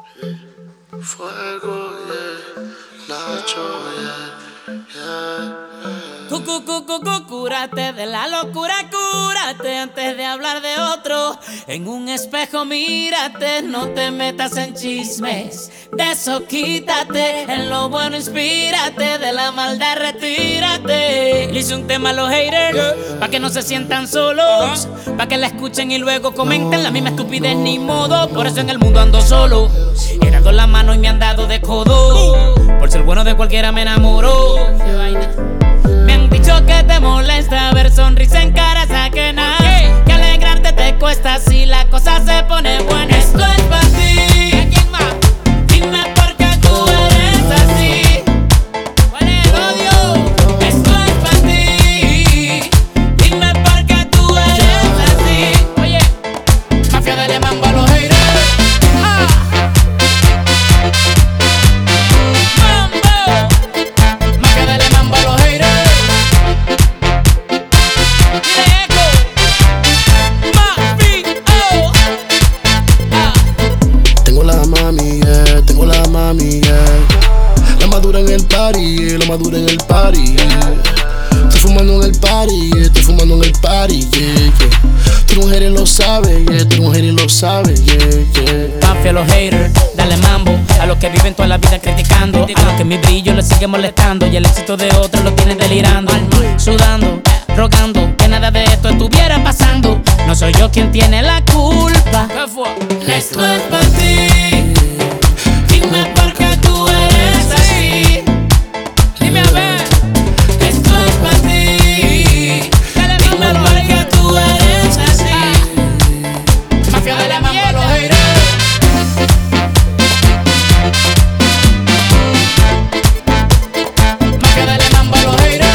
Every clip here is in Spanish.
Fuego, yeah. Nacho, yeah, yeah. Cúrate de la locura, cúrate antes de hablar de otro. En un espejo mírate, no te metas en chismes. De eso quítate, en lo bueno inspírate, de la maldad retírate. Le hice un tema a los haters, pa' que no se sientan solos, pa' que la escuchen y luego comenten la misma estupidez ni modo. Por eso en el mundo ando solo, he dado la mano y me han dado de codo. Por ser bueno de cualquiera me enamoro. Qué vaina. Me han dicho que te molesta ver sonrisa en caras ajenas, que alegrarte te cuesta si la cosa se pone buena. Esto es para ti. Dime por qué tú eres así. ¿Cuál es el odio? Esto es para ti. Dime por qué tú eres así. Oye, mafia dale mambo a los haters. Mambo. Mafia dale mambo a los haters. La madura en el party, la madura en el party. Estoy fumando en el party, estoy fumando en el party, yeah. Tu mujer lo sabe, yeah. Tu mujer lo sabe, yeah. Mafia a los haters, dale mambo a los que viven toda la vida criticando, a los que mi brillo les sigue molestando y el éxito de otros lo tienen delirando, sudando, rogando que nada de esto estuviera pasando. No soy yo quien tiene la culpa. ¿Qué fue? Esto es para ti. Dime por qué tú eres así. Dime a ver. Esto es para ti. Dime por qué tú eres así. Mafia de la mambo a los haters. Mafia de la mambo a los haters.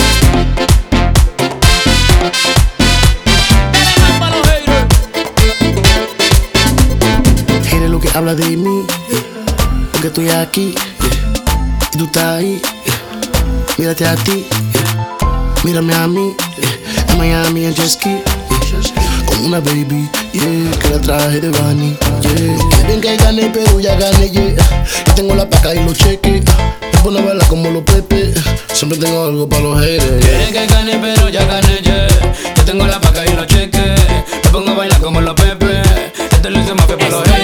Dale mambo a los haters. Eres lo que habla de mí, porque estoy aquí, y tú estás ahí, mírate a ti, mírame a mí, en Miami en jet ski, con una baby, que la traje de Bani, Quieren que gane, pero ya gané, Yo tengo la paca y los cheques, me pone a bailar como los Pepe, siempre tengo algo para los haters, Quieren que gane, pero ya gané, Yo tengo la paca y los cheques, me pongo a bailar como los Pepe. Esto lo hice mafia para los haters.